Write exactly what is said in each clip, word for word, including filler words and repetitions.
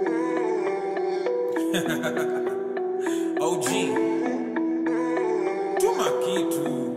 O G Tuma kitu.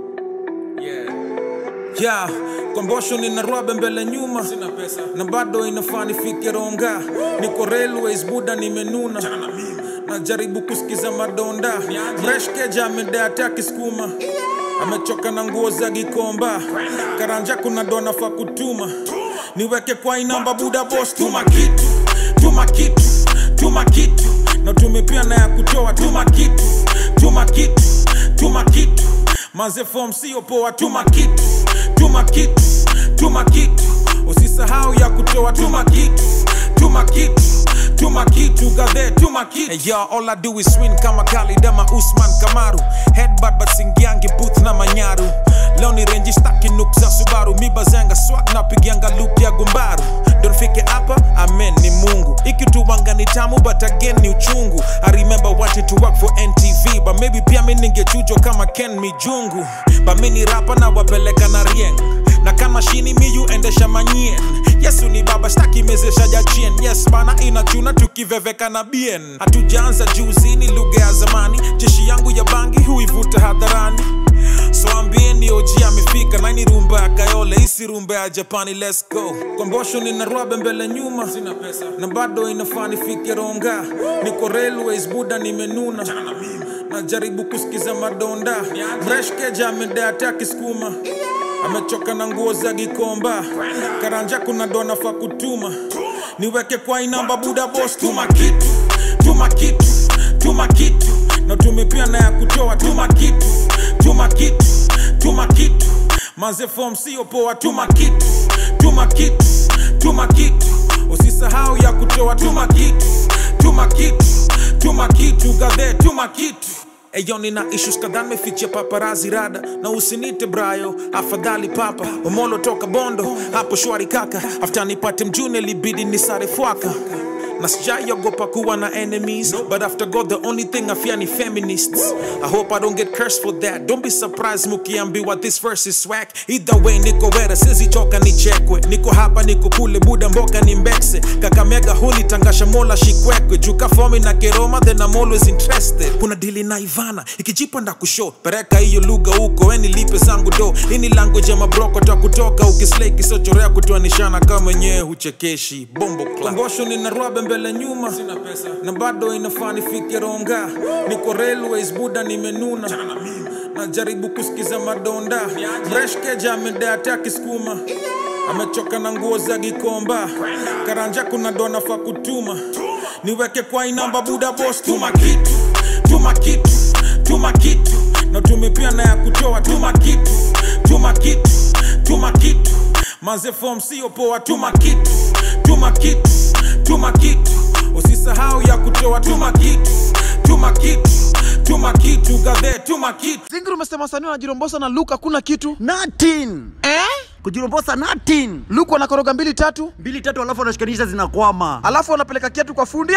Yeah. Yeah, kombosho nina rwabe mbele nyuma. Sina pesa na bado inafaa nifike Ronga. Niko railways buda nimenuna. Chana mimi najaribu kusikiza madonda. Fresh keja amedea taki skuma. Amechoka na nguo za Gikomba. Karanja kuna dona fa kutuma. Niweke kwa inamba buda boss. Tuma kitu, tuma kitu, tuma kitu. Na tumepia na ya kutoa. Tuma kitu, tuma kitu, tuma kitu. Maze form siyo poa. Tuma kitu, tuma kitu, tuma kitu. Usisahau ya kutoa. Tuma kitu, tuma kitu, tuma kitu. Gathe tuma kitu. Hey y'all, all I do is win kama Kali Dama Usman Kamaru. Headbutt but singiangi booth na manyaru. Leo ni range staki nuk za Subaru. Miba zanga swag na pigianga loop ya gumbaru. Don't fike hapa, amen ni Mungu. Ikitu wanga ni tamu but again ni uchungu. I remember wanting to work for N T V, but maybe pia mimi ningechujo kama Ken Mijungu. But mimi ni rapa na wapeleka na rieng. Na kama shini miyu endesha manyien. Yesu ni baba staki mezesha jachien. Yes bana inachuna tukiveveka na bien. Hatujaanza juzi ni lugha ya zamani. Jeshi yangu ya bangi huivuta hadharani. So ambieni O G amefika. Na ini rumba ya Kayole, isi rumba ya Japani, let's go. Kombosho nina rwabe mbele nyuma. Sina pesa na bado inafaa nifike Ronga. Niko railways buda nimenuna. Chana mimi najaribu kusikiza madonda. Fresh keja amedea taki skuma. Amechoka na nguo za Gikomba. Karanja kuna dona fa kutuma. Niweke kwa inamba buda boss. Tuma kitu, tuma kitu, tuma kitu. Na tumepia na ya kutoa. Tuma kitu, tuma kitu, tuma kitu. Maze form siyo poa. Tuma kitu, tuma kitu, tuma kitu. Usisahau ya kutoa. Tuma kitu, tuma kitu, tuma kitu. Gathe tuma kitu. Eyo nina issues kadhaa mefichia paparazi rada. Na usinite brayo, afadhali papa. Omolo toka Bondo, hapo shwari kaka. After nipate mjune libidi nisare fuaka. Na sijaiogopa kuwa na enemies, but after God the only thing I fear ni feminists. I hope I don't get cursed for that. Don't be surprised mukiambiwa this verse is swag. Either way niko wera, sizi choka ni chekwe. Niko hapa niko kule buda mboka ni mbekse. Kakamega huli tangasha mola shikwekwe. Juka fomi na keroma then I'm always interested. Kuna dili na Ivana, ikijipa nda kushow. Pereka hiyo lugha huko, weni lipe zangu do. Ini language ya mabroko ta kutoka. Ukislay kisochorea kutuanishana kama nye huchekeshi. Bombo club. Kombosho nina rwabe mbele nyuma. Sina pesa na bado inafaa nifike Ronga. Niko railways buda nimenuna. Chana mimi najaribu kusikiza madonda. Fresh keja amedea taki skuma. Amechoka na nguo za Gikomba. Karanja kuna dona fa kutuma. Niweke kwa inamba buda boss. Tuma kitu, tuma kitu, tuma kitu. Na tumepia na ya kutoa. Tuma kitu, tuma kitu, tuma kitu. Maze form siyo poa. Tuma kitu, tuma kitu, tuma kitu. Usisahau ya kutoa. Tuma kitu, tuma kitu, tuma kitu. Gathe tuma kitu. Zingiri umesema sanii wanajirombosa na Luke hakuna kitu. Nothing. Eh? Kujirombosa nothing. Luke wanakoroga mbili tatu. Mbili tatu alafu wanashikanisha zinakwama. Alafu wanapeleka kiatu kwa fundi.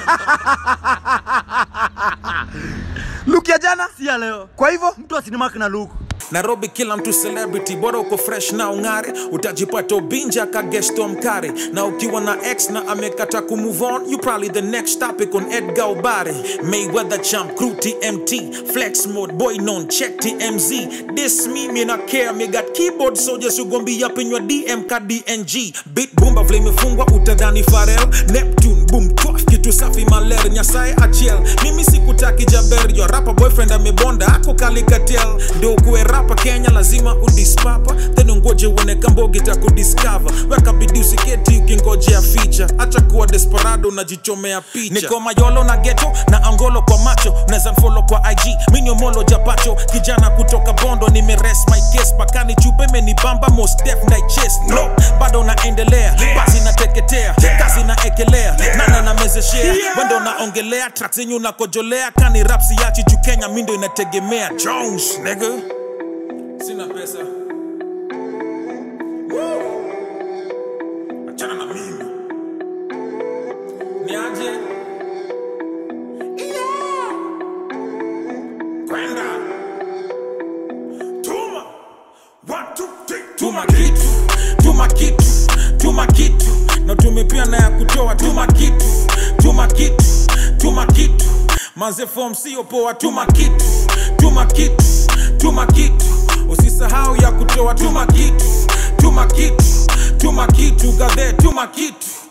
Luke ya jana si ya leo. Kwa hivyo mtu asinimaki na Luke. Nairobi kila mtu celebrity, bora uko fresh na ungare. Utajipata ubinja ka gesto mkare. Na ukiwa na ex na amekata kumove on, you probably the next topic on Edgar Obare. Mayweather champ, crew T M T, flex mode, boy non, check T M Z. This me, me not care, me got keyboard soldiers who gon' be up in your D M ka D N G. Beat boomba vle mefungwa utadhani Pharrell. Neptune, boom, twaf, kitu safi maler. Nyasaye achiel, mimi sikutaki Jaber. Your rapper boyfriend amebonda, ako kalikatel. Ndio kuwe rapa Kenya lazima udispapa. Then ungoje uone kambogi takudiscover. Weka bidii usiketi ukingojea feature. Acha kuwa desperado unajichomea picha. Niko mayolo na ghetto na angolo kwa macho. Unaweza follow kwa I G, mimi molo japacho. Kijana kutoka Bondo nimerest my case. Pakani chupe menibamba most def na chest. No, bado naendelea, basi nateketea. Kazi naekelea, nana na mezeshea. Wendo naongelea, tracks zenyu nakojolea. Kani rap siachi juu Kenya mindo inategemea. Jones, nigga. Sina pesa. Woo! Achana na mimi. Niaje? Yeah! Kwenda. Tuma. One, two, three. Tuma kitu, tuma kitu, tuma kitu. Na tumepia na ya kutoa. Tuma kitu, manze form sio poa, tuma kitu, tuma kitu, tuma kitu. Usisahau ya kutoa, tuma kitu, tuma kitu, tuma kitu, gadhe, tuma kitu.